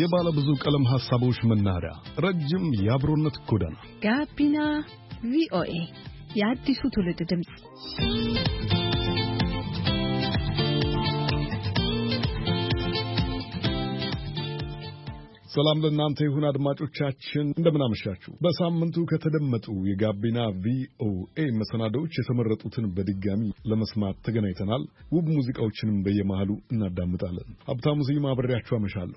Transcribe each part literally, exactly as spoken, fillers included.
የባለ ብዙ ቀለም ሐሳቦች መናኸሪያ፣ ረጅም የአብሮነት ጎዳና ጋቢና ቪኦኤ የአዲሱ ትውልድ ድምጽ። ሰላም ለእናንተ ይሁን አድማጮቻችን፣ እንደምን አመሻችሁ። በሳምንቱ ከተደመጡ የጋቢና ቪኦኤ መሰናዶዎች የተመረጡትን በድጋሚ ለመስማት ተገናኝተናል። ውብ ሙዚቃዎችንም በየመሃሉ እናዳምጣለን። ሀብታሙ ስዩም አብሬያችሁ አመሻለሁ።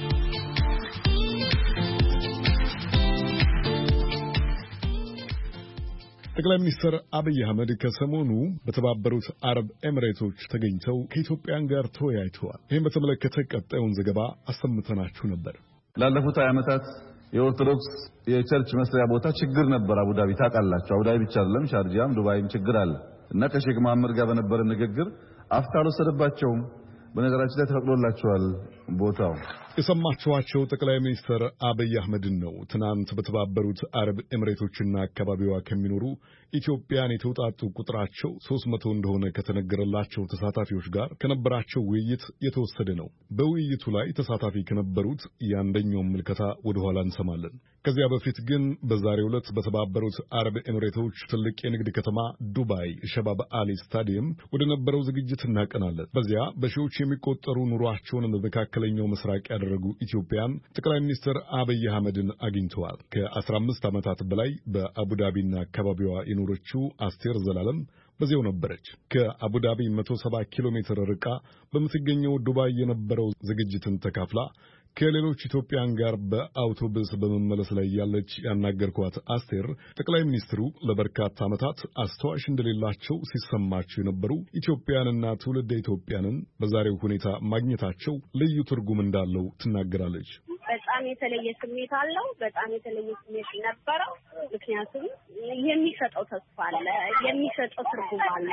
ጠቅላይ ሚኒስትር አብይ አህመድ ከሰሞኑ በተባበሩት አረብ ኤሚሬቶች ተገኝተው ከኢትዮጵያን ጋር ተወያይተዋል። ይህን በተመለከተ ቀጣዩን ዘገባ አሰምተናችሁ ነበር። ላለፉት ዓመታት የኦርቶዶክስ የቸርች መስሪያ ቦታ ችግር ነበር። አቡዳቢ ታውቃላችሁ። አቡዳቢ ብቻ አይደለም ሻርጃም ዱባይም ችግር አለ እና ከሼክ መሐመድ ጋር በነበረ ንግግር አፍታ አልወሰደባቸውም። በነገራችን ላይ ተፈቅዶላቸዋል ቦታው። የሰማችኋቸው ጠቅላይ ሚኒስትር አብይ አህመድን ነው። ትናንት በተባበሩት አረብ ኤሚሬቶችና አካባቢዋ ከሚኖሩ ኢትዮጵያን የተውጣጡ ቁጥራቸው ሦስት መቶ እንደሆነ ከተነገረላቸው ተሳታፊዎች ጋር ከነበራቸው ውይይት የተወሰደ ነው። በውይይቱ ላይ ተሳታፊ ከነበሩት የአንደኛውን ምልከታ ወደ ኋላ እንሰማለን። ከዚያ በፊት ግን በዛሬው ዕለት በተባበሩት አረብ ኤሚሬቶች ትልቅ የንግድ ከተማ ዱባይ ሸባብ አሊ ስታዲየም ወደ ነበረው ዝግጅት እናቀናለን። በዚያ በሺዎች የሚቆጠሩ ኑሯቸውን በመካከለኛው ምስራቅ ያደረጉ ኢትዮጵያን ጠቅላይ ሚኒስትር አብይ አህመድን አግኝተዋል። ከአስራ አምስት ዓመታት በላይ በአቡዳቢና አካባቢዋ የኖረችው አስቴር ዘላለም በዚያው ነበረች። ከአቡዳቢ መቶ ሰባ ኪሎ ሜትር ርቃ በምትገኘው ዱባይ የነበረው ዝግጅትን ተካፍላ ከሌሎች ኢትዮጵያን ጋር በአውቶቡስ በመመለስ ላይ ያለች ያናገርኳት አስቴር ጠቅላይ ሚኒስትሩ ለበርካታ ዓመታት አስተዋሽ እንደሌላቸው ሲሰማቸው የነበሩ ኢትዮጵያንና ትውልደ ኢትዮጵያንን በዛሬው ሁኔታ ማግኘታቸው ልዩ ትርጉም እንዳለው ትናገራለች። በጣም የተለየ ስሜት አለው። በጣም የተለየ ስሜት ነበረው። ምክንያቱም የሚሰጠው ተስፋ አለ፣ የሚሰጠው ትርጉም አለ።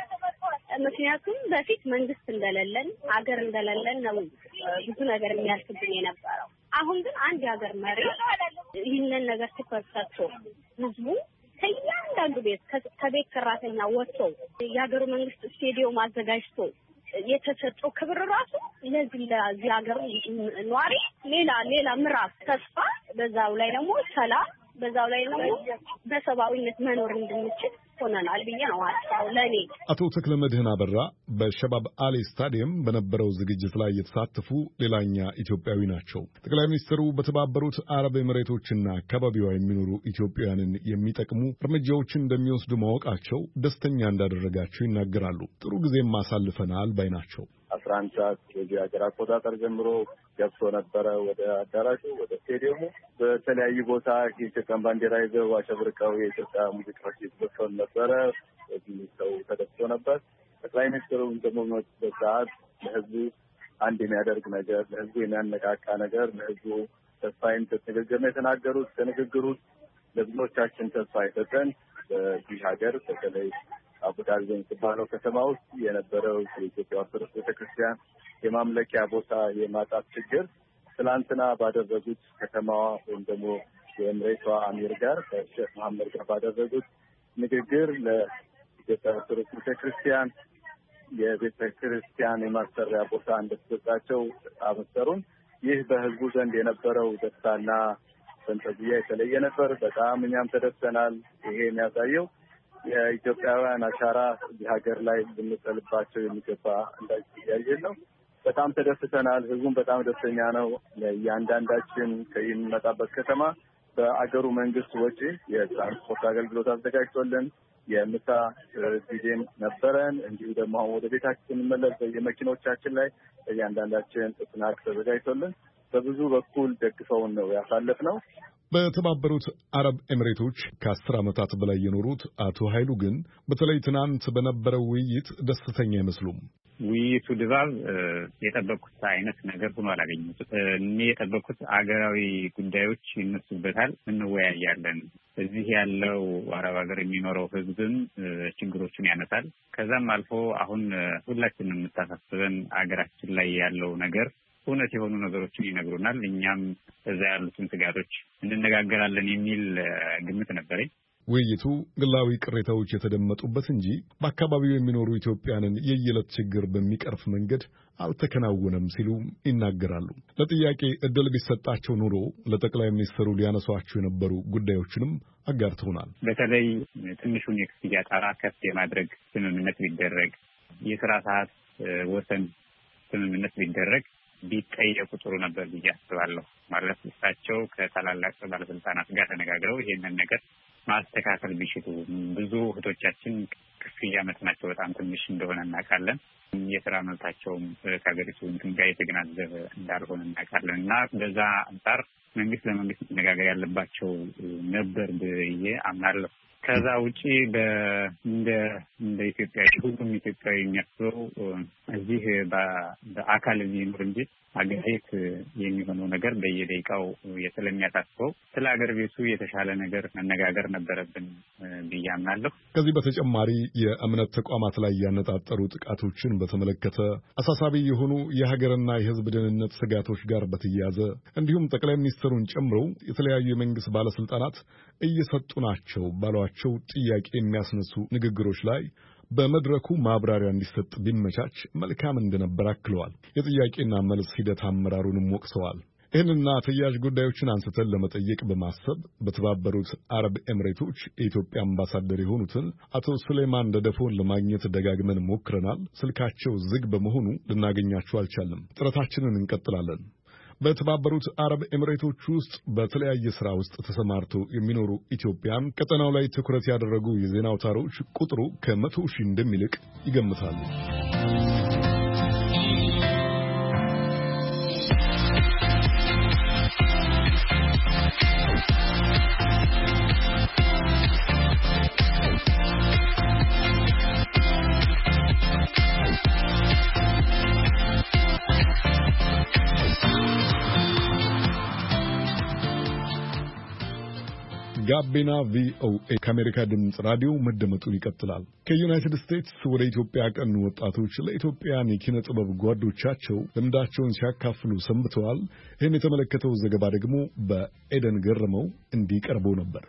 ምክንያቱም በፊት መንግስት እንደሌለን ሀገር እንደሌለን ነው ብዙ ነገር የሚያልፍብን የነበረው። አሁን ግን አንድ የሀገር መሪ ይህንን ነገር ትኩረት ሰጥቶ ህዝቡ ከእያንዳንዱ ቤት ከቤት ሰራተኛ ወጥቶ የሀገሩ መንግስት ስቴዲዮም አዘጋጅቶ የተሰጠው ክብር ራሱ ለዚህ ለዚህ ሀገር ኗሪ ሌላ ሌላ ምዕራፍ ተስፋ፣ በዛው ላይ ደግሞ ሰላም፣ በዛው ላይ ደግሞ በሰብአዊነት መኖር እንድንችል ሆነናል ብዬ ነው አስታው ለኔ። አቶ ተክለመድህን አበራ በሸባብ አሊ ስታዲየም በነበረው ዝግጅት ላይ የተሳተፉ ሌላኛ ኢትዮጵያዊ ናቸው። ጠቅላይ ሚኒስትሩ በተባበሩት አረብ ኤሚሬቶችና አካባቢዋ የሚኖሩ ኢትዮጵያውያንን የሚጠቅሙ እርምጃዎችን እንደሚወስዱ ማወቃቸው ደስተኛ እንዳደረጋቸው ይናገራሉ። ጥሩ ጊዜም አሳልፈናል ባይ ናቸው። አስራ አንድ ሰዓት የዚህ ሀገር አቆጣጠር ጀምሮ ገብቶ ነበረ ወደ አዳራሹ ወደ ስቴዲየሙ። በተለያዩ ቦታ የኢትዮጵያን ባንዲራ ይዘው አሸብርቀው የኢትዮጵያ ሙዚቃዎች ይዘፈኑ ነበረ። እዚህ ሰው ተደስቶ ነበር። ጠቅላይ ሚኒስትሩ እንደሞመበት ሰዓት ለህዝቡ አንድ የሚያደርግ ነገር፣ ለህዝቡ የሚያነቃቃ ነገር፣ ለህዝቡ ተስፋ የሚሰጥ ንግግር ነው የተናገሩት። ከንግግሩ ለብዙዎቻችን ተስፋ የሰጠን በዚህ ሀገር በተለይ አቡዳቢ በምትባለው ከተማ ውስጥ የነበረው የኢትዮጵያ ኦርቶዶክስ ቤተክርስቲያን የማምለኪያ ቦታ የማጣት ችግር ትላንትና ባደረጉት ከተማዋ ወይም ደግሞ የኤሚሬቷ አሚር ጋር ከሼክ መሐመድ ጋር ባደረጉት ንግግር ለኢትዮጵያ ኦርቶዶክስ ቤተክርስቲያን የቤተክርስቲያን የማሰሪያ ቦታ እንደተሰጣቸው አመሰሩን። ይህ በህዝቡ ዘንድ የነበረው ደስታና ፈንጠዝያ የተለየ ነበር። በጣም እኛም ተደስተናል። ይሄ የሚያሳየው የኢትዮጵያውያን አሻራ እዚህ ሀገር ላይ ልንጥልባቸው የሚገባ እንዳይያየን ነው። በጣም ተደስተናል። ህዝቡም በጣም ደስተኛ ነው። ለእያንዳንዳችን ከሚመጣበት ከተማ በአገሩ መንግስት ወጪ የትራንስፖርት አገልግሎት አዘጋጅቶልን የምሳ ጊዜም ነበረን። እንዲሁ ደግሞ አሁን ወደ ቤታችን ስንመለስ በየመኪኖቻችን ላይ እያንዳንዳችን ስናክ ተዘጋጅቶልን በብዙ በኩል ደግፈውን ነው ያሳለፍነው። በተባበሩት አረብ ኤሚሬቶች ከአስር ዓመታት በላይ የኖሩት አቶ ኃይሉ ግን በተለይ ትናንት በነበረው ውይይት ደስተኛ አይመስሉም። ውይይቱ ድባብ የጠበቅኩት አይነት ነገር ሆኖ አላገኘሁትም። እኔ የጠበቅኩት አገራዊ ጉዳዮች ይነሱበታል፣ እንወያያለን። እዚህ ያለው አረብ ሀገር የሚኖረው ህዝብም ችግሮችን ያነሳል። ከዛም አልፎ አሁን ሁላችንም የምታሳስበን አገራችን ላይ ያለው ነገር እውነት የሆኑ ነገሮችን ይነግሩናል። እኛም እዛ ያሉትን ስጋቶች እንነጋገራለን የሚል ግምት ነበረኝ። ውይይቱ ግላዊ ቅሬታዎች የተደመጡበት እንጂ በአካባቢው የሚኖሩ ኢትዮጵያንን የየዕለት ችግር በሚቀርፍ መንገድ አልተከናወነም ሲሉ ይናገራሉ። ለጥያቄ ዕድል ቢሰጣቸው ኑሮ ለጠቅላይ ሚኒስትሩ ሊያነሷቸው የነበሩ ጉዳዮችንም አጋርተውናል። በተለይ ትንሹን የክፍያ ጣራ ከፍ የማድረግ ስምምነት ቢደረግ፣ የሥራ ሰዓት ወሰን ስምምነት ቢደረግ ቢጠየቁ ጥሩ ነበር ብዬ አስባለሁ። ማለት እሳቸው ከታላላቅ ባለስልጣናት ጋር ተነጋግረው ይሄንን ነገር ማስተካከል ቢችሉ። ብዙ እህቶቻችን ክፍያ መጠናቸው በጣም ትንሽ እንደሆነ እናውቃለን። የሥራ መብታቸውም ከሀገሪቱ እንትን ጋር የተገናዘበ እንዳልሆነ እናውቃለን እና በዛ አንጻር መንግስት ለመንግስት መነጋገር ያለባቸው ነበር ብዬ አምናለሁ። ከዛ ውጪ በእንደ እንደ ኢትዮጵያ ሁሉም ኢትዮጵያዊ የሚያስበው እዚህ በአካል የሚኖር እንጂ አገር ቤት የሚሆነው ነገር በየደቂቃው ስለሚያሳስበው ስለ አገር ቤቱ የተሻለ ነገር መነጋገር ነበረብን ብዬ አምናለሁ። ከዚህ በተጨማሪ የእምነት ተቋማት ላይ ያነጣጠሩ ጥቃቶችን በተመለከተ አሳሳቢ የሆኑ የሀገርና የሕዝብ ደህንነት ስጋቶች ጋር በተያያዘ እንዲሁም ጠቅላይ ሚኒስትሩን ጨምሮ የተለያዩ የመንግስት ባለስልጣናት እየሰጡ ናቸው ባሏቸው ጥያቄ የሚያስነሱ ንግግሮች ላይ በመድረኩ ማብራሪያ እንዲሰጥ ቢመቻች መልካም እንደነበር አክለዋል። የጥያቄና መልስ ሂደት አመራሩንም ወቅሰዋል። ይህንና ተያያዥ ጉዳዮችን አንስተን ለመጠየቅ በማሰብ በተባበሩት አረብ ኤምሬቶች የኢትዮጵያ አምባሳደር የሆኑትን አቶ ሱሌማን ደደፎን ለማግኘት ደጋግመን ሞክረናል። ስልካቸው ዝግ በመሆኑ ልናገኛቸው አልቻልንም። ጥረታችንን እንቀጥላለን። በተባበሩት አረብ ኤምሬቶች ውስጥ በተለያየ ሥራ ውስጥ ተሰማርተው የሚኖሩ ኢትዮጵያን ቀጠናው ላይ ትኩረት ያደረጉ የዜና አውታሮች ቁጥሩ ከመቶ ሺህ እንደሚልቅ ይገምታሉ። ጋቢና ቪኦኤ ከአሜሪካ ድምፅ ራዲዮ መደመጡን ይቀጥላል። ከዩናይትድ ስቴትስ ወደ ኢትዮጵያ ያቀኑ ወጣቶች ለኢትዮጵያን የኪነ ጥበብ ጓዶቻቸው ልምዳቸውን ሲያካፍሉ ሰንብተዋል። ይህን የተመለከተው ዘገባ ደግሞ በኤደን ገረመው እንዲቀርበው ነበር።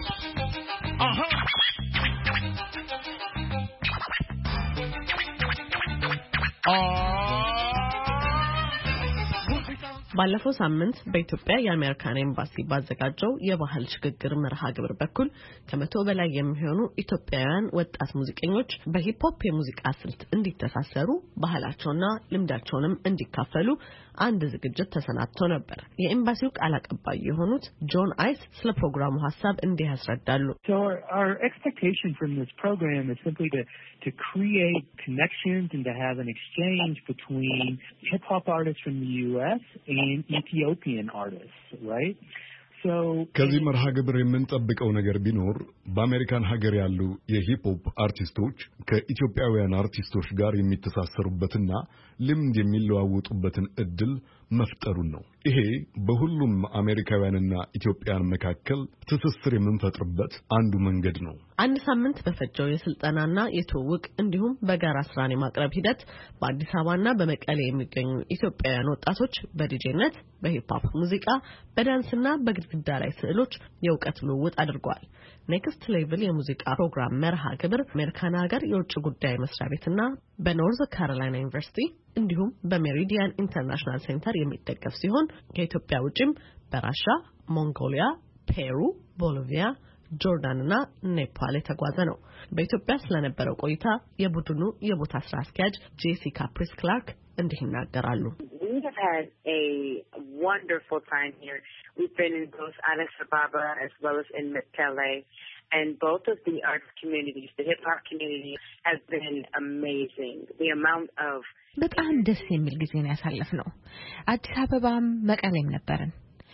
ባለፈው ሳምንት በኢትዮጵያ የአሜሪካን ኤምባሲ ባዘጋጀው የባህል ሽግግር መርሃ ግብር በኩል ከመቶ በላይ የሚሆኑ ኢትዮጵያውያን ወጣት ሙዚቀኞች በሂፕሆፕ የሙዚቃ ስልት እንዲተሳሰሩ ባህላቸውና ልምዳቸውንም እንዲካፈሉ አንድ ዝግጅት ተሰናድቶ ነበር። የኤምባሲው ቃል አቀባይ የሆኑት ጆን አይስ ስለ ፕሮግራሙ ሐሳብ እንዲህ ያስረዳሉ። So our, our expectation from this program is simply to to create connections and to have an exchange between hip hop artists from the U S and Ethiopian artists, right? So ከዚህ መርሃ ግብር የምንጠብቀው ነገር ቢኖር በአሜሪካን ሀገር ያሉ የሂፕሆፕ አርቲስቶች ከኢትዮጵያውያን አርቲስቶች ጋር የሚተሳሰሩበትና ልምድ የሚለዋወጡበትን እድል መፍጠሩን ነው። ይሄ በሁሉም አሜሪካውያንና ኢትዮጵያን መካከል ትስስር የምንፈጥርበት አንዱ መንገድ ነው። አንድ ሳምንት በፈጀው የስልጠናና የትውውቅ እንዲሁም በጋራ ስራን የማቅረብ ሂደት በአዲስ አበባና በመቀሌ የሚገኙ ኢትዮጵያውያን ወጣቶች በዲጄነት፣ በሂፕሆፕ ሙዚቃ፣ በዳንስና በግድግዳ ላይ ስዕሎች የእውቀት ልውውጥ አድርገዋል። ኔክስት ሌቭል የሙዚቃ ፕሮግራም መርሃ ግብር አሜሪካን ሀገር የውጭ ጉዳይ መስሪያ ቤትና በኖርዝ ካሮላይና ዩኒቨርሲቲ እንዲሁም በሜሪዲያን ኢንተርናሽናል ሴንተር የሚደገፍ ሲሆን ከኢትዮጵያ ውጭም በራሻ፣ ሞንጎሊያ፣ ፔሩ፣ ቦሊቪያ፣ ጆርዳን እና ኔፓል የተጓዘ ነው። በኢትዮጵያ ስለነበረው ቆይታ የቡድኑ የቦታ ስራ አስኪያጅ ጄሲካ ፕሪስ ክላርክ እንዲህ ይናገራሉ። We have had a wonderful time here. We've been in both Addis Ababa as well as in Mekelle, and both of the art communities, the hip hop community, has been amazing. The amount of በጣም ደስ የሚል ጊዜ ነው ያሳለፍነው። አዲስ አበባም መቀሌም ነበርን።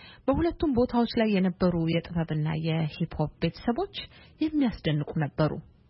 በሁለቱም ቦታዎች ላይ የነበሩ የጥበብና የሂፕሆፕ ቤተሰቦች የሚያስደንቁ ነበሩ።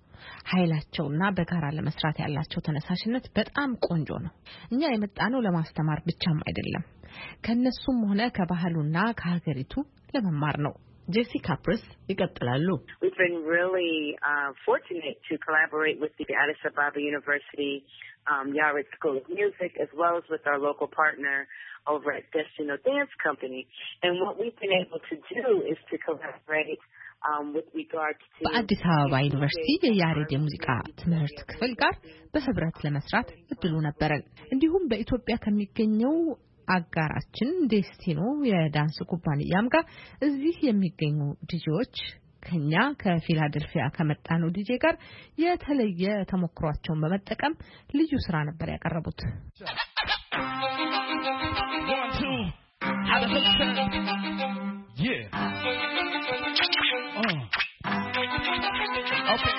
ኃይላቸውና በጋራ ለመስራት ያላቸው ተነሳሽነት በጣም ቆንጆ ነው። እኛ የመጣነው ለማስተማር ብቻም አይደለም፣ ከነሱም ሆነ ከባህሉና ከሀገሪቱ ለመማር ነው። ጄሲካ ፕሪስ ይቀጥላሉ። We've been really uh, fortunate to collaborate with the Addis Ababa University um, Yared School of Music, as well as with our local partner over at Destino Dance Company. And what we've been able to do is to collaborate um, with regards to በአዲስ አበባ ዩኒቨርሲቲ የያሬድ የሙዚቃ ትምህርት ክፍል ጋር በህብረት ለመስራት እድሉ ነበረን። እንዲሁም በኢትዮጵያ ከሚገኘው አጋራችን ዴስቲኖ የዳንስ ኩባንያም ጋር እዚህ የሚገኙ ዲጄዎች ከኛ ከፊላደልፊያ ከመጣነው ዲጄ ጋር የተለየ ተሞክሯቸውን በመጠቀም ልዩ ስራ ነበር ያቀረቡት። Yeah. Uh. Okay.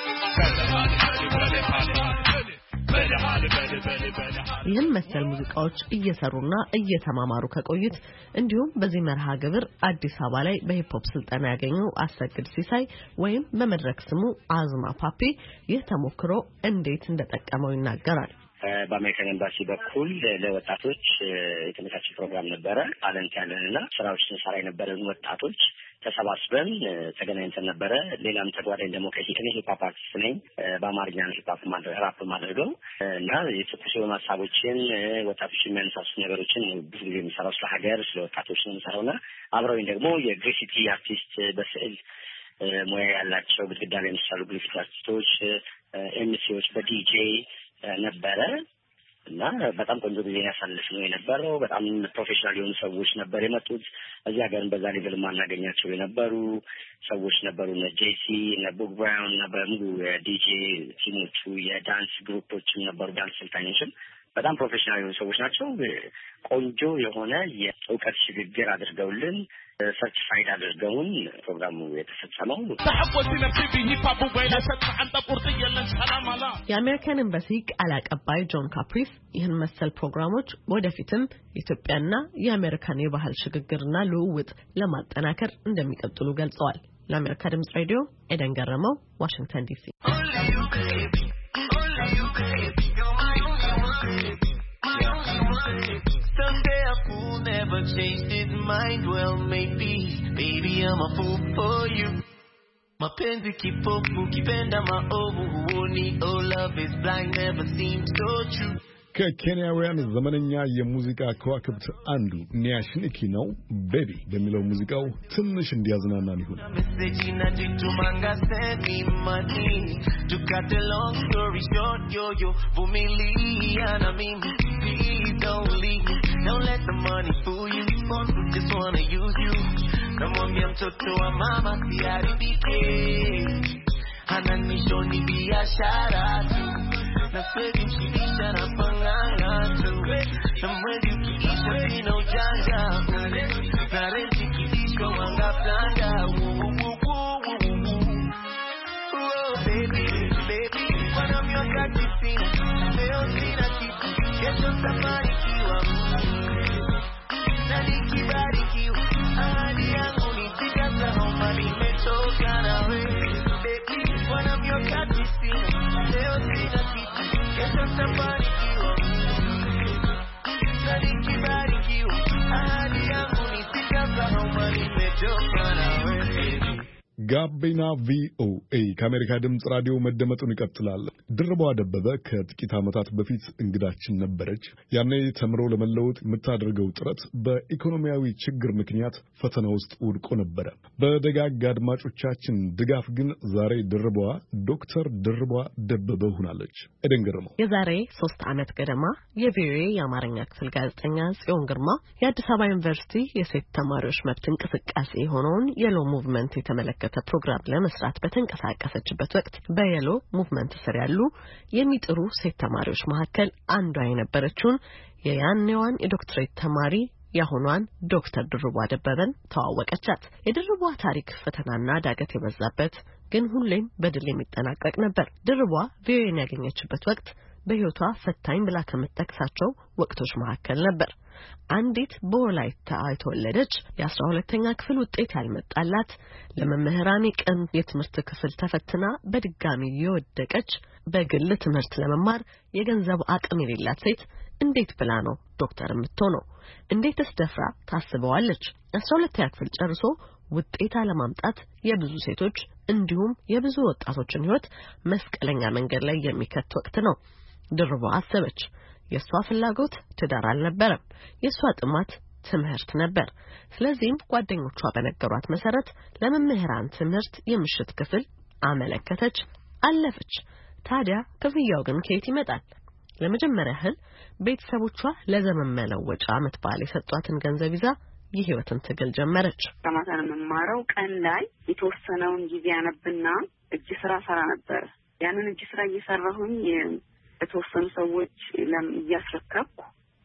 ይህን መሰል ሙዚቃዎች እየሰሩና እየተማማሩ ከቆዩት እንዲሁም በዚህ መርሃ ግብር አዲስ አበባ ላይ በሂፕሆፕ ስልጠና ያገኘው አሰግድ ሲሳይ ወይም በመድረክ ስሙ አዝማ ፓፒ ይህ ተሞክሮ እንዴት እንደጠቀመው ይናገራል። በአሜሪካን ኤምባሲ በኩል ለወጣቶች የተመቻቸ ፕሮግራም ነበረ። ታለንት ያለንና ስራዎችን ሰራ የነበረን ወጣቶች ተሰባስበን ተገናኝተን ነበረ። ሌላም ተጓዳኝ ደግሞ ከሂፕ ሆፕ አርቲስት ነኝ። በአማርኛ ሂፕ ሆፕ ማድረግ ራፕ ማድረገው እና የተኩስ ሀሳቦችን ወጣቶች የሚያነሳሱ ነገሮችን ብዙ ጊዜ የሚሰራው ስለ ሀገር ስለ ወጣቶች ነው የምሰራውና አብረውኝ ደግሞ የግራፊቲ አርቲስት በስዕል ሙያ ያላቸው ግድግዳ ላይ የሚሳሉ ግራፊቲ አርቲስቶች ኤምሲዎች በዲጄ ነበረ እና በጣም ቆንጆ ጊዜ ያሳልፍ ነው የነበረው። በጣም ፕሮፌሽናል የሆኑ ሰዎች ነበር የመጡት። እዚህ ሀገርም በዛ ሌቭል ማናገኛቸው የነበሩ ሰዎች ነበሩ። እነ ጄሲ እነ ቡክ ብራውን እና በሙሉ የዲጄ ቲሞቹ የዳንስ ግሩፖችም ነበሩ። ዳንስ ስልጣኞችም በጣም ፕሮፌሽናል የሆኑ ሰዎች ናቸው። ቆንጆ የሆነ የእውቀት ሽግግር አድርገውልን ሰርቲፋይድ አድርገውን ፕሮግራሙ የተፈጸመው። የአሜሪካን ኤምባሲ ቃል አቀባይ ጆን ካፕሪስ ይህን መሰል ፕሮግራሞች ወደፊትም ኢትዮጵያና የአሜሪካን የባህል ሽግግርና ልውውጥ ለማጠናከር እንደሚቀጥሉ ገልጸዋል። ለአሜሪካ ድምጽ ሬዲዮ ኤደን ገረመው ዋሽንግተን ዲሲ። Someday a fool never changed his mind. Well, maybe, baby, I'm a fool for you. Mapenzi kipofu kipenda maovu huoni. Oh, love is blind, never seemed so true. ከኬንያውያን ዘመነኛ የሙዚቃ ከዋክብት አንዱ ኒያሽኒኪ ነው። ቤቢ በሚለው ሙዚቃው ትንሽ እንዲያዝናናን ይሁን። Don't let the money fool you. Just wanna use you. Namwambia mtoto wa mama siharibike. Ananishoni biashara tu. Na kweli mshibisha na panganga tu. Na mwezi ukiisha sina ujanja. Na renti kidisho wanga planga. Oh baby, baby. Wana mioka kisina. Leo sina kitu. Kesho safari kiwa na nikibarikiwa. Ahadi yangu nitika sahoma nimetoka nawe. Baby, wana mioka kisina. Leo sina kitu. Kesho safari kiwa na nikibarikiwa. Ahadi yangu nitika sahoma nimetoka nawe. ጋቢና ቪኦኤ ከአሜሪካ ድምጽ ራዲዮ መደመጡን ይቀጥላል። ድርባው ደበበ ከጥቂት ዓመታት በፊት እንግዳችን ነበረች። ያኔ ተምሮ ለመለወጥ የምታደርገው ጥረት በኢኮኖሚያዊ ችግር ምክንያት ፈተና ውስጥ ወድቆ ነበር። በደጋግ አድማጮቻችን ድጋፍ ግን ዛሬ ድርባው ዶክተር ድርባው ደበበ ሆናለች። ኤደን ገረመው የዛሬ ሶስት ዓመት ገደማ የቪኦኤ የአማርኛ ክፍል ጋዜጠኛ ጽዮን ግርማ የአዲስ አበባ ዩኒቨርሲቲ የሴት ተማሪዎች መብት እንቅስቃሴ የሆነውን የሎ ሙቭመንት የተመለከተ ፕሮግራም ለመስራት በተንቀሳቀሰችበት ወቅት በየሎ ሙቭመንት ስር ያሉ የሚጥሩ ሴት ተማሪዎች መካከል አንዷ የነበረችውን የያኔዋን የዶክትሬት ተማሪ ያሆኗን ዶክተር ድርባው ደበበን ተዋወቀቻት። የድርባው ታሪክ ፈተናና ዳገት የበዛበት ግን ሁሌም በድል የሚጠናቀቅ ነበር። ድርባው ቪኦኤን ያገኘችበት ወቅት በህይወቷ ፈታኝ ብላ ከምትጠቅሳቸው ወቅቶች መካከል ነበር። አንዲት በወላይታ የተወለደች የአስራ ሁለተኛ ክፍል ውጤት ያልመጣላት ለመምህራን ቀን የትምህርት ክፍል ተፈትና በድጋሚ የወደቀች በግል ትምህርት ለመማር የገንዘብ አቅም የሌላት ሴት እንዴት ብላ ነው ዶክተር የምትሆነው? እንዴትስ ደፍራ ታስበዋለች? አስራ ሁለተኛ ክፍል ጨርሶ ውጤት አለማምጣት የብዙ ሴቶች እንዲሁም የብዙ ወጣቶችን ህይወት መስቀለኛ መንገድ ላይ የሚከት ወቅት ነው። ድርባው አሰበች። የሷ ፍላጎት ትዳር አልነበረም። የሷ ጥማት ትምህርት ነበር። ስለዚህም ጓደኞቿ በነገሯት መሰረት ለመምህራን ትምህርት የምሽት ክፍል አመለከተች፣ አለፈች። ታዲያ ክፍያው ግን ከየት ይመጣል? ለመጀመሪያ ያህል ቤተሰቦቿ ለዘመን መለወጫ ዓመት በዓል የሰጧትን ገንዘብ ይዛ የህይወትን ትግል ጀመረች። ተማታን መማረው ቀን ላይ የተወሰነውን ጊዜ ያነብና እጅ ስራ ሰራ ነበር። ያንን እጅ ስራ እየሰራሁኝ የተወሰኑ ሰዎች እያስረከብኩ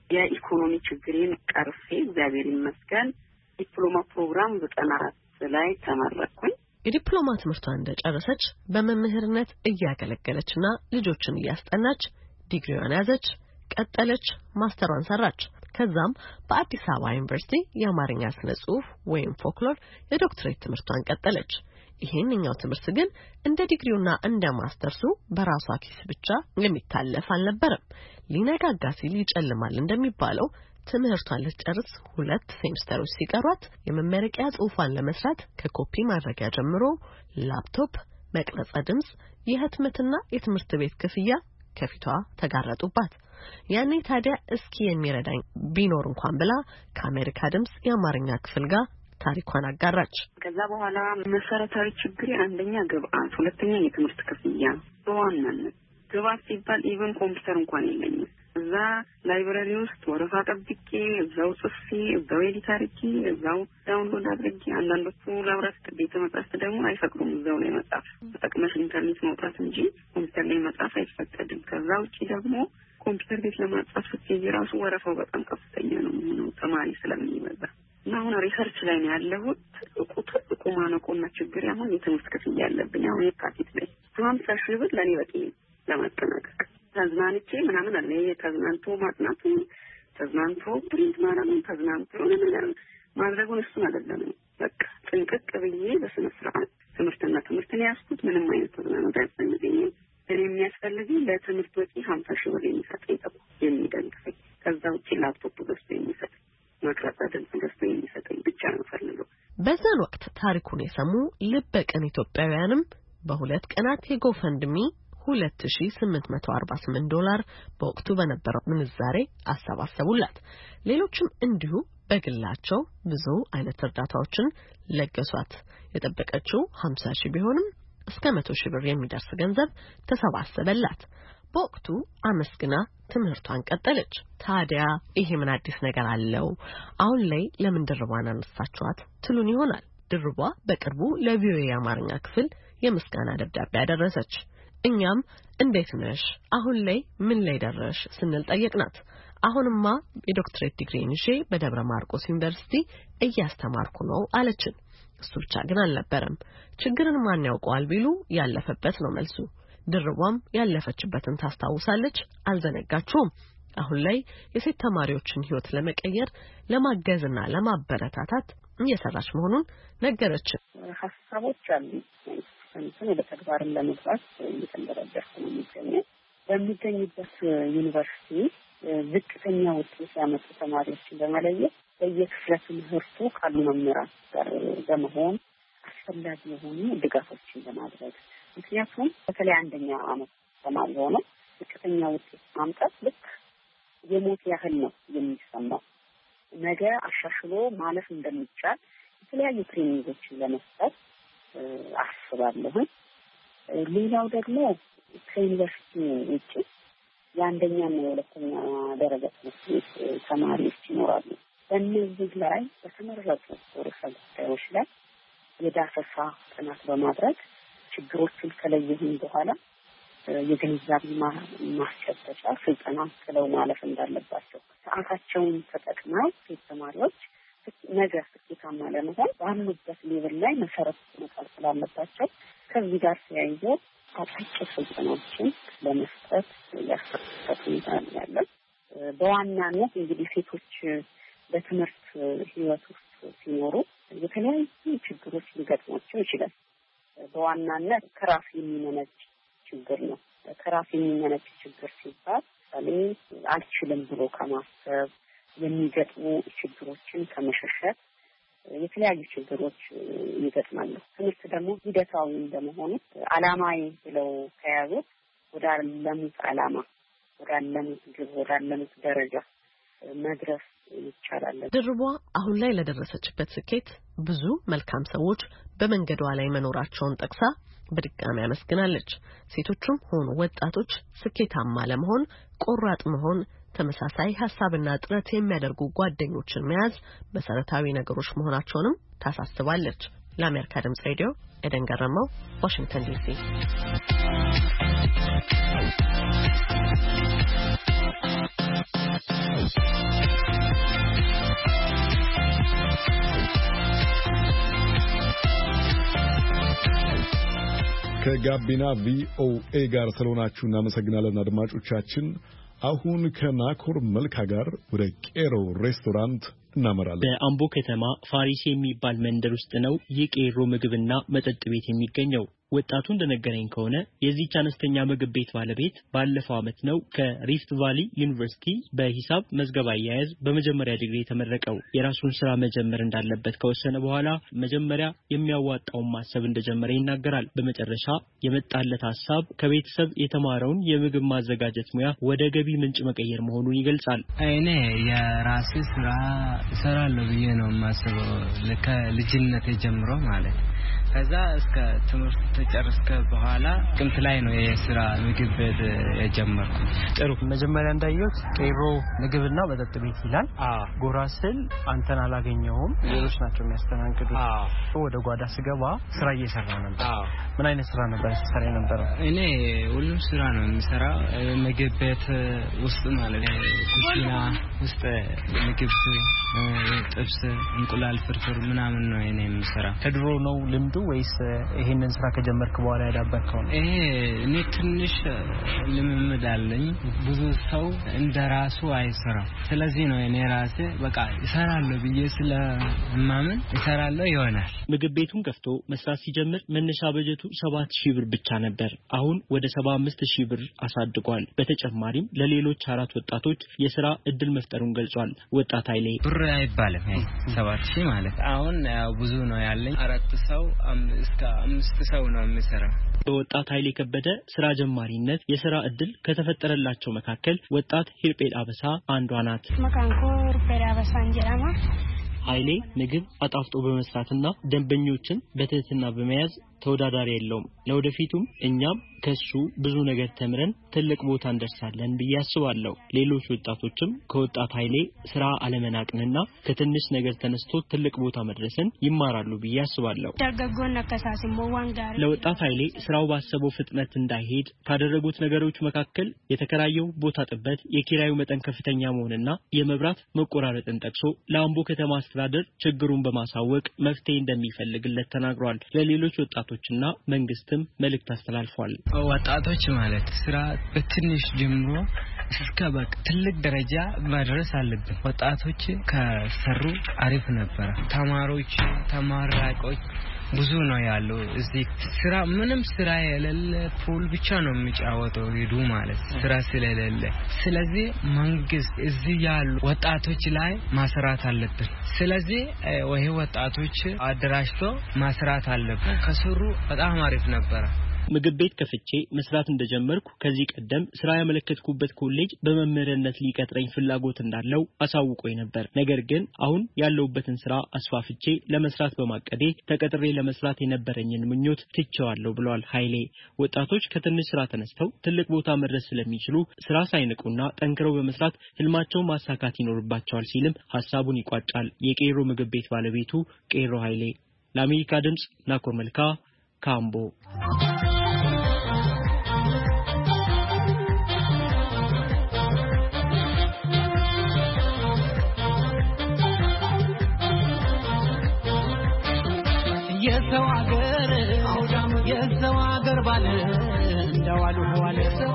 የኢኮኖሚ ችግሬን ቀርፌ እግዚአብሔር ይመስገን ዲፕሎማ ፕሮግራም ዘጠና አራት ላይ ተመረቅኩኝ። የዲፕሎማ ትምህርቷን እንደጨረሰች በመምህርነት እያገለገለችና ልጆችን እያስጠናች ዲግሪዋን ያዘች፣ ቀጠለች፣ ማስተሯን ሰራች። ከዛም በአዲስ አበባ ዩኒቨርሲቲ የአማርኛ ስነ ጽሑፍ ወይም ፎክሎር የዶክትሬት ትምህርቷን ቀጠለች። ይሄንኛው ትምህርት ግን እንደ ዲግሪውና እንደ ማስተርሱ በራሷ ኪስ ብቻ የሚታለፍ አልነበረም። ሊነጋጋ ሲል ይጨልማል እንደሚባለው ትምህርቷን ልትጨርስ ሁለት ሴምስተሮች ሲቀሯት የመመረቂያ ጽሑፏን ለመስራት ከኮፒ ማድረጊያ ጀምሮ ላፕቶፕ፣ መቅረጸ ድምጽ፣ የህትመትና የትምህርት ቤት ክፍያ ከፊቷ ተጋረጡባት። ያኔ ታዲያ እስኪ የሚረዳኝ ቢኖር እንኳን ብላ ከአሜሪካ ድምጽ የአማርኛ ክፍል ጋር ታሪኳን አጋራች። ከዛ በኋላ መሰረታዊ ችግር አንደኛ ግብአት፣ ሁለተኛ የትምህርት ክፍያ። በዋናነት ግብአት ሲባል ኢቨን ኮምፒውተር እንኳን የለኝም። እዛ ላይብራሪ ውስጥ ወረፋ ጠብቄ እዛው ጽፌ እዛው ኤዲት አድርጌ እዛው ዳውንሎድ አድርጌ አንዳንዶቹ ላብራት ቤተ መጻሕፍት ደግሞ አይፈቅዱም እዛው ላይ መጻፍ ተጠቅመሽ ኢንተርኔት መውጣት እንጂ ኮምፒውተር ላይ መጻፍ አይፈቀድም። ከዛ ውጪ ደግሞ ኮምፒውተር ቤት ለማጻፍ ስትይ ራሱ ወረፋው በጣም ከፍተኛ ነው የሚሆነው ተማሪ ስለሚበዛ እና አሁን ሪሰርች ላይ ነው ያለሁት። ትልቁ ትልቁ ማነቆና ችግር አሁን የትምህርት ክፍያ ያለብኝ አሁን የካቲት ላይ ሀምሳ ሺህ ብር ለኔ በቂ ለማጠናቀቅ ተዝናንቼ ምናምን አለ ተዝናንቶ ማጥናቱ ተዝናንቶ ፕሪንት ማራምን ተዝናንቶ ነገር ማድረጉን እሱን አይደለም። በቃ ጥንቅቅ ብዬ በስነ ስርዓት ትምህርትና ትምህርትን ያስኩት ምንም አይነት ተዝናኖት አይፈልግኝም። እኔ የሚያስፈልገኝ ለትምህርት ወጪ ሀምሳ ሺህ ብር የሚሰጠኝ ተቋም የሚደግፈኝ ከዛ ውጪ ላፕቶፕ ገዝቶ የሚሰጠኝ መቅረጸ ድምጽ ገዝቶ የሚሰጠኝ ብቻ ነው ፈልገው። በዛን ወቅት ታሪኩን የሰሙ ልበቀን ኢትዮጵያውያንም በሁለት ቀናት የጎፈንድሚ ሁለት ሺህ ስምንት መቶ አርባ ስምንት ዶላር በወቅቱ በነበረው ምንዛሬ አሰባሰቡላት። ሌሎችም እንዲሁ በግላቸው ብዙ አይነት እርዳታዎችን ለገሷት። የጠበቀችው ሀምሳ ሺህ ቢሆንም እስከ መቶ ሺህ ብር የሚደርስ ገንዘብ ተሰባሰበላት። በወቅቱ አመስግና ትምህርቷን ቀጠለች። ታዲያ ይሄ ምን አዲስ ነገር አለው? አሁን ላይ ለምን ድርቧን አነሳችኋት ትሉን ይሆናል። ድርቧ በቅርቡ ለቪኦኤ የአማርኛ ክፍል የምስጋና ደብዳቤ ያደረሰች። እኛም እንዴት ነሽ? አሁን ላይ ምን ላይ ደረሽ? ስንል ጠየቅናት። አሁንማ የዶክትሬት ዲግሪን ይዤ በደብረ ማርቆስ ዩኒቨርሲቲ እያስተማርኩ ነው አለችን። እሱ ብቻ ግን አልነበረም። ችግርን ማን ያውቀዋል ቢሉ ያለፈበት ነው መልሱ። ድርቧም ያለፈችበትን ታስታውሳለች፣ አልዘነጋችውም። አሁን ላይ የሴት ተማሪዎችን ህይወት ለመቀየር ለማገዝና ለማበረታታት እየሰራች መሆኑን ነገረችን። ሀሳቦች አሉ እንትን ወደ ተግባር ለመግባት እየተንደረደርኩ ነው የሚገኘው። በሚገኝበት ዩኒቨርሲቲ ዝቅተኛ ውጤት ያመጡ ተማሪዎችን በመለየት በየክፍለ ትምህርቱ ካሉ መምህራን ጋር በመሆን አስፈላጊ የሆኑ ድጋፎችን ለማድረግ ምክንያቱም በተለይ አንደኛ ዓመት ተማሪ ሆኖ ዝቅተኛ ውጤት ማምጣት ልክ የሞት ያህል ነው የሚሰማው። ነገ አሻሽሎ ማለፍ እንደሚቻል የተለያዩ ትሬኒንጎችን ለመስጠት አስባለሁ። ሌላው ደግሞ ከዩኒቨርሲቲ ውጪ የአንደኛና የሁለተኛ ደረጃ ትምህርት ቤት ተማሪዎች ይኖራሉ። በእነዚህ ላይ በተመረጡ ርዕሰ ጉዳዮች ላይ የዳሰሳ ጥናት በማድረግ ችግሮችን ከለየሁኝ በኋላ የግንዛቤ ማስጨበጫ ስልጠና ስለው ማለፍ እንዳለባቸው ሰዓታቸውን ተጠቅመው ሴት ተማሪዎች ነገ ስኬታማ ለመሆን ባሉበት ሌቭል ላይ መሰረት መጣል ስላለባቸው ከዚህ ጋር ተያይዞ አጫጭር ስልጠናዎችን ለመስጠት ያስፈልጋል ሁኔታ ያለው። በዋናነት እንግዲህ ሴቶች በትምህርት ህይወት ውስጥ ሲኖሩ የተለያዩ ችግሮች ሊገጥሟቸው ይችላል። በዋናነት ከራስ የሚመነጭ ችግር ነው። ከራስ የሚመነጭ ችግር ሲባል ለምን አልችልም ብሎ ከማሰብ የሚገጥሙ ችግሮችን ከመሸሸት የተለያዩ ችግሮች ይገጥማሉ። ትምህርት ደግሞ ሂደታዊ እንደመሆኑ ዓላማዬ ብለው ከያዙት ወደ አለሙት ዓላማ፣ ወደ አለሙት ግብ፣ ወደ አለሙት ደረጃ መድረስ ይቻላል። ድርቧ አሁን ላይ ለደረሰችበት ስኬት ብዙ መልካም ሰዎች በመንገዷ ላይ መኖራቸውን ጠቅሳ በድጋሚ አመስግናለች። ሴቶቹም ሆኑ ወጣቶች ስኬታማ ለመሆን ቆራጥ መሆን፣ ተመሳሳይ ሐሳብና ጥረት የሚያደርጉ ጓደኞችን መያዝ መሰረታዊ ነገሮች መሆናቸውንም ታሳስባለች። ለአሜሪካ ድምጽ ሬዲዮ ኤደን ገረመው፣ ዋሽንግተን ዲሲ። ከጋቢና ቪኦኤ ጋር ስለሆናችሁ እናመሰግናለን አድማጮቻችን። አሁን ከናኮር መልካ ጋር ወደ ቄሮ ሬስቶራንት እናመራለን። በአምቦ ከተማ ፋሪስ የሚባል መንደር ውስጥ ነው የቄሮ ምግብና መጠጥ ቤት የሚገኘው። ወጣቱ እንደነገረኝ ከሆነ የዚህ አነስተኛ ምግብ ቤት ባለቤት ባለፈው ዓመት ነው ከሪፍት ቫሊ ዩኒቨርሲቲ በሂሳብ መዝገብ አያያዝ በመጀመሪያ ዲግሪ የተመረቀው። የራሱን ስራ መጀመር እንዳለበት ከወሰነ በኋላ መጀመሪያ የሚያዋጣውን ማሰብ እንደጀመረ ይናገራል። በመጨረሻ የመጣለት ሐሳብ ከቤተሰብ የተማረውን የምግብ ማዘጋጀት ሙያ ወደ ገቢ ምንጭ መቀየር መሆኑን ይገልጻል። እኔ የራሴ ስራ እሰራለሁ ብዬ ነው የማስበው ከልጅነቴ ጀምሮ ማለት ከዛ እስከ ትምህርት ተጨርስከ በኋላ ቅምት ላይ ነው የስራ ምግብ ቤት የጀመርኩት። ጥሩ መጀመሪያ እንዳየሁት ቄሮ ምግብና መጠጥ ቤት ይላል። ጎራስል አንተን አላገኘውም፣ ሌሎች ናቸው የሚያስተናግዱት። ወደ ጓዳ ስገባ ስራ እየሰራ ነበር። ምን አይነት ስራ ነበር ሲሰራ ነበር? እኔ ሁሉም ስራ ነው የምሰራው ምግብ ቤት ውስጥ ማለት ነው። ኩሽና ውስጥ ምግብ፣ ጥብስ፣ እንቁላል ፍርፍር ምናምን ነው እኔ የምሰራው። ከድሮ ነው ልምዱ ወይስ ይሄንን ስራ ከጀመርክ በኋላ ያዳበርከው ነው? እኔ እኔ ትንሽ ልምምድ አለኝ። ብዙ ሰው እንደራሱ አይሰራም። ስለዚህ ነው እኔ ራሴ በቃ እሰራለሁ ብዬ ስለማምን እሰራለሁ ይሆናል። ምግብ ቤቱን ከፍቶ መስራት ሲጀምር መነሻ በጀቱ ሰባት ሺህ ብር ብቻ ነበር። አሁን ወደ ሰባ አምስት ሺህ ብር አሳድጓል። በተጨማሪም ለሌሎች አራት ወጣቶች የሥራ እድል መፍጠሩን ገልጿል። ወጣት ኃይሌ ብር አይባልም ሰባት ሺህ ማለት አሁን ያው ብዙ ነው ያለኝ። አራት ሰው እስከ አምስት ሰው ነው የሚሰራው። በወጣት ኃይሌ ከበደ ስራ ጀማሪነት የሥራ እድል ከተፈጠረላቸው መካከል ወጣት ሂርጴድ አበሳ አንዷ ናት። መካንኮ ሂርጴድ አበሳ እንጀራማ ኃይሌ ምግብ አጣፍጦ በመስራትና ደንበኞችን በትህትና በመያዝ ተወዳዳሪ የለውም። ለወደፊቱም እኛም ከሱ ብዙ ነገር ተምረን ትልቅ ቦታ እንደርሳለን ብዬ አስባለሁ። ሌሎች ወጣቶችም ከወጣት ኃይሌ ስራ አለመናቅንና ከትንሽ ነገር ተነስቶ ትልቅ ቦታ መድረስን ይማራሉ ብዬ አስባለሁ። ደጋጎን ነከሳሲሞ ዋንጋሪ ለወጣት ኃይሌ ስራው ባሰበው ፍጥነት እንዳይሄድ ካደረጉት ነገሮች መካከል የተከራየው ቦታ ጥበት፣ የኪራዩ መጠን ከፍተኛ መሆንና የመብራት መቆራረጥን ጠቅሶ ለአምቦ ከተማ አስተዳደር ችግሩን በማሳወቅ መፍትሄ እንደሚፈልግለት ተናግሯል። ለሌሎች ወጣቶችና መንግስትም መልእክት አስተላልፏል። ወጣቶች ማለት ስራ በትንሽ ጀምሮ እስከ በቃ ትልቅ ደረጃ መድረስ አለብን። ወጣቶች ከሰሩ አሪፍ ነበር። ተማሪዎች ተማራቂዎች ብዙ ነው ያለው እዚህ ስራ ምንም ስራ የሌለ ፑል ብቻ ነው የሚጫወተው ሄዱ ማለት ስራ ስለሌለ። ስለዚህ መንግስት እዚህ ያሉ ወጣቶች ላይ ማስራት አለበት። ስለዚህ ወይ ወጣቶች አደራጅቶ ማስራት አለበት። ከሰሩ በጣም አሪፍ ነበር። ምግብ ቤት ከፍቼ መስራት እንደጀመርኩ ከዚህ ቀደም ስራ ያመለከትኩበት ኮሌጅ በመምህርነት ሊቀጥረኝ ፍላጎት እንዳለው አሳውቆኝ ነበር። ነገር ግን አሁን ያለውበትን ስራ አስፋፍቼ ለመስራት በማቀዴ ተቀጥሬ ለመስራት የነበረኝን ምኞት ትቼዋለሁ ብሏል ኃይሌ። ወጣቶች ከትንሽ ስራ ተነስተው ትልቅ ቦታ መድረስ ስለሚችሉ ስራ ሳይንቁና ጠንክረው በመስራት ህልማቸውን ማሳካት ይኖርባቸዋል ሲልም ሐሳቡን ይቋጫል። የቄሮ ምግብ ቤት ባለቤቱ ቄሮ ኃይሌ። ለአሜሪካ ድምጽ ናኮር መልካ ካምቦ። የሰው አገር የሰው አገር ባለ እንደዋሉ ዋለ የሰው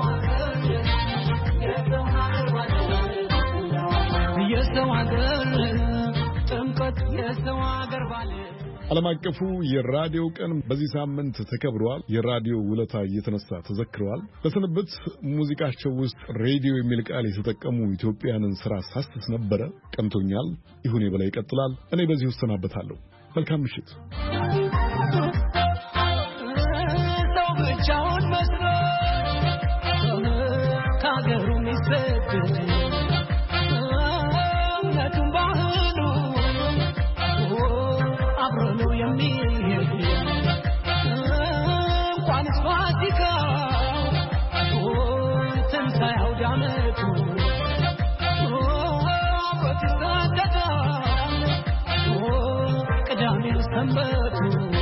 አገር ጥምቀት የሰው አገር ባለ። ዓለም አቀፉ የራዲዮ ቀን በዚህ ሳምንት ተከብሯል። የራዲዮ ውለታ እየተነሳ ተዘክረዋል። በስንብት ሙዚቃቸው ውስጥ ሬዲዮ የሚል ቃል የተጠቀሙ ኢትዮጵያንን ስራ ሳስስ ነበረ። ቀንቶኛል። ይሁን የበላይ ይቀጥላል። እኔ በዚህ እሰናበታለሁ። መልካም ምሽት። ሰው ብቻውን መስሎ ከሀገሩ ሚሰድ እውነቱን አውዳመቱ አብሮት ይሳደዳል ቅዳሜው ሰንበቱ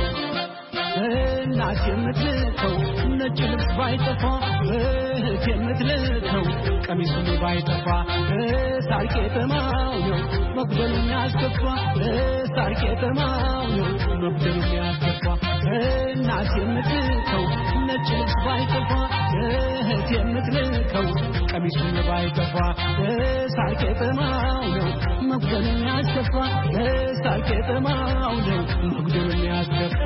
እናት የምትልከው ነጭ ልብስ ባይጠፋ እህት የምትልከው ቀሚሱን ባይጠፋ ሳር ቄጠማው ነው መጉደሉን ያስከፋ ሳር ቄጠማው ነው መጉደሉን ያስከፋ እናት የምትልከው ነጭ ልብስ ባይጠፋ እህት የምትልከው ቀሚሱን ባይጠፋ ሳር ቄጠማው ነው መጉደሉን ያስከፋ ሳር ቄጠማው ነው መጉደሉን ያስከፋ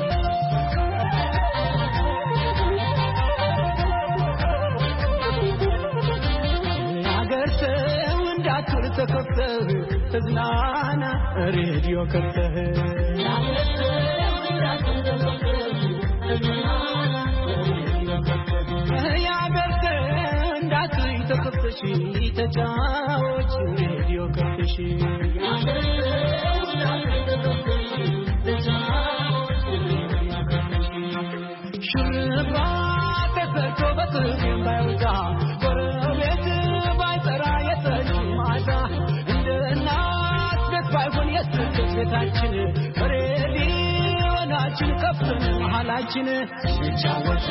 እንዳትር ተከፍተህ ተዝናና ሬዲዮ ከፍተህ ያገርተህ እንዳትር ተከፍተሽ ተጫዎች ሬዲዮ ከፍተሽ ሽርባ ተሰርቶ በጥፍ ባይወጣ ጎረቤት ባይጠራ የጠጅማታ እንደ እናት ቤት ባይሆን የስደት ቤታችን ሬዲዮናችን ከፍተን መሃላችን እንጫወት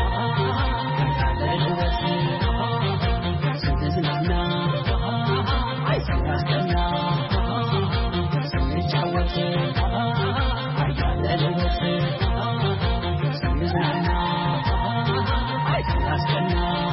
ከታለልወት ስንዝናና አይሰናስተና ስንጫወት አይታለልወት ስንዝናና አይሰናስተና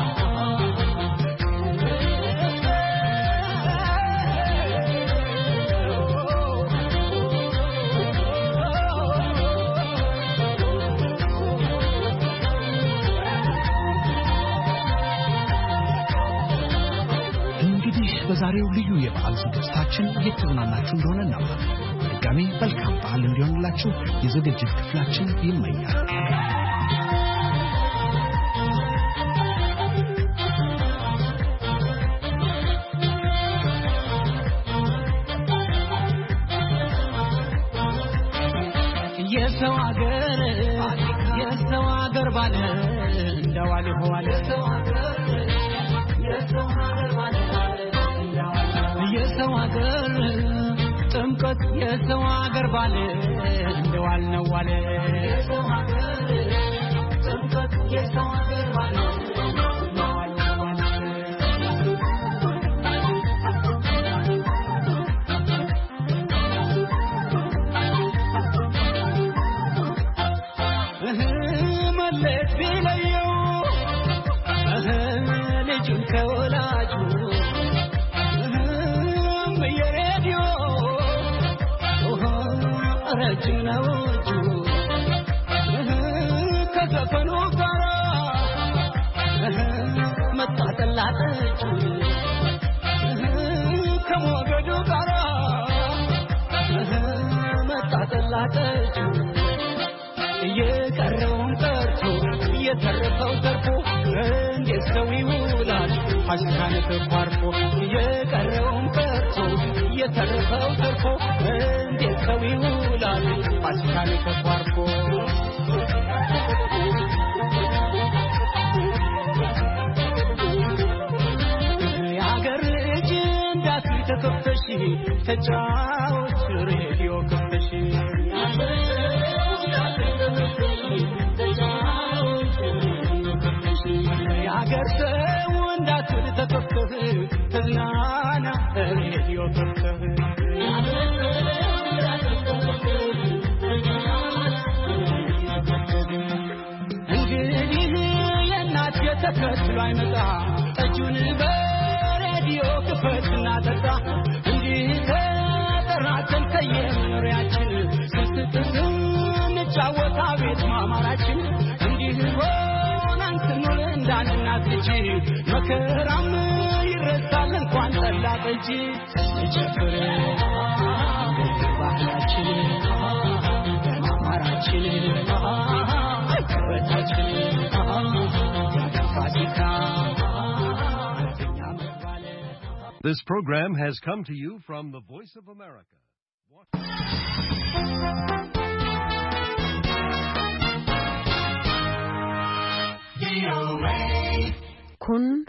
በዛሬው ልዩ የበዓል ዝግጅታችን እየተዝናናችሁ እንደሆነ እናምናለን። ድጋሜ መልካም በዓል እንዲሆንላችሁ የዝግጅት ክፍላችን ይመኛል። የሰው አገር የሰው አገር ባለ እንደዋለ ሆዋለ የሰው አገር ባለ የሰው አገር ጥምቀት የሰው አገር ባለ እንደዋል ነው ዋለ የሰው አገር ጥምቀት የሰው አገር ባለ እንደዋል ነው ዋለ እህ መለስ ቢለየው እህ ልጁን ከወላጁ ረጅነዎቹ ከዘፈኑ ጋር መጣጠላጠቹ ከሞገዱ ጋር መጣጠላጠቹ የቀረውን ቀርቶ የተረፈው ተርፎ እንዴት ሰው ይውላል ፋሲካን ተቋርጦ የቀረውን ቀርቶ የተረፈው ተርፎ እንዴት ሰው ይውላል ፋሲካን ተቋርጦ የአገር ልጅ እንዳትይ ተከፍተሽ ተጫዎች ሬዲዮ ከፍተሽ የአገር ሰው እንዳትል ተከፍተህ ተዝናና ሬዲዮ ከፍተህ እንግዲህ የእናት የተከትሎ አይመጣ ጠጁን በሬዲዮ ክፈትና ጠጣ እንዲህ ተጠራተን ከየመኖሪያችን ስትጥስ እንጫወታ ቤት ማማራችን እንዲህ ሆነን ስንውል እንዳንናት ልጅ መከራም ይረሳል እንኳን ጠላ ጠጅ ስንጨፍር ባህላችን ማማራችን ክበታችን ፋሲካ This program has come to you from the Voice of America. Kun